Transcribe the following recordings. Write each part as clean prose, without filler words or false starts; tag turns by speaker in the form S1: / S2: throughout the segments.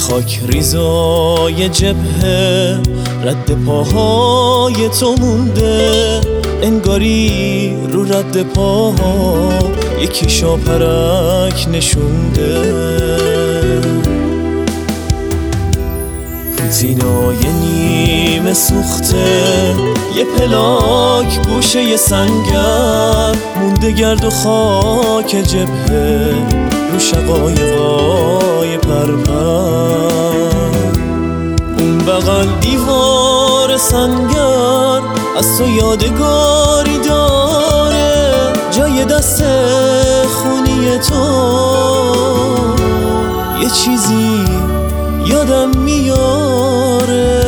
S1: خاک ریزای جبهه رد پاهای تو مونده، انگاری رو رد پاها یکی شاپرک نشونده. زینای نیمه سوخته یه پلاک گوشه یه سنگر مونده، گرد و خاک جبهه رو شقایقای پرپر. اون بغل دیوار سنگر از تو یادگاری داره، جای دست خونی تو یه چیزی یادم میاره.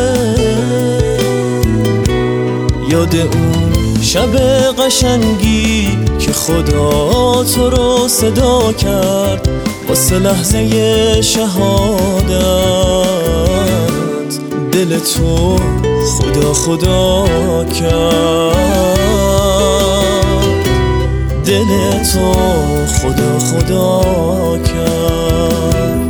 S1: یاد اون شب قشنگی که خدا تو رو صدا کرد واسه لحظه شهادت، دل تو خدا خدا کرد، دل تو خدا خدا کرد.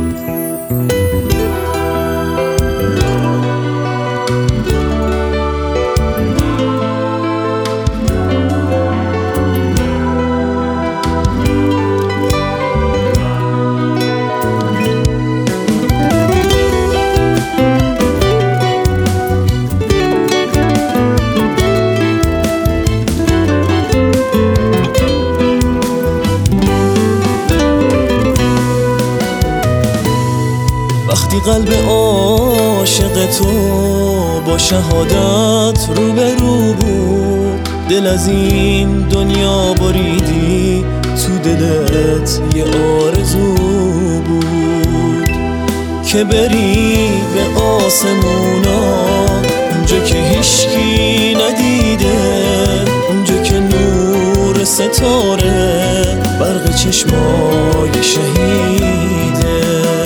S1: وقتی قلب عاشق تو با شهادت روبرو بود، دل از این دنیا بریدی، تو دلت یه آرزو بود که بری به آسمونا، اونجا که هیچکی ندیده، اونجا که نور ستاره برق چشمای شهیده.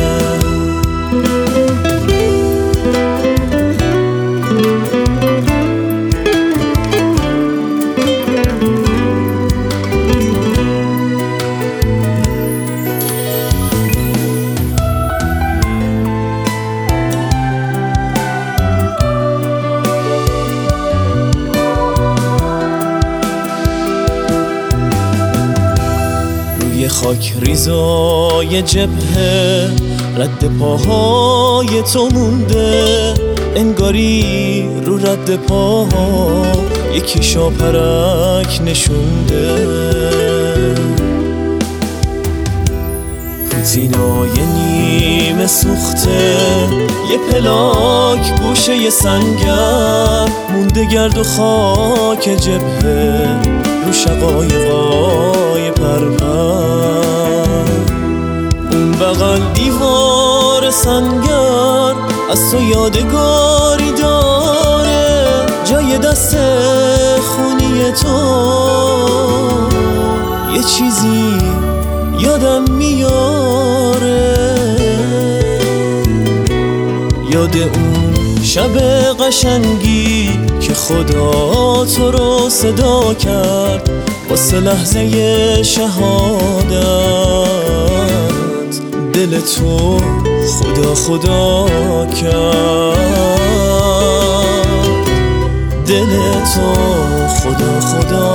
S1: خاک ریزای جبهه رد پاهای تو مونده، انگاری رو رد پاها یکی شاپرک نشونده. زینای نیمه سوخته یه پلاک گوشه یه سنگر مونده، گرد و خاک جبهه رو شقایقای پرپر. اون بغل دیوار سنگر از تو یادگاری داره، جای دست خونی تو یه چیزی یادم میاره. یاد اون شب قشنگی که خدا تو رو صدا کرد واسه لحظه شهادت، دل تو خدا خدا کرد، دل تو خدا خدا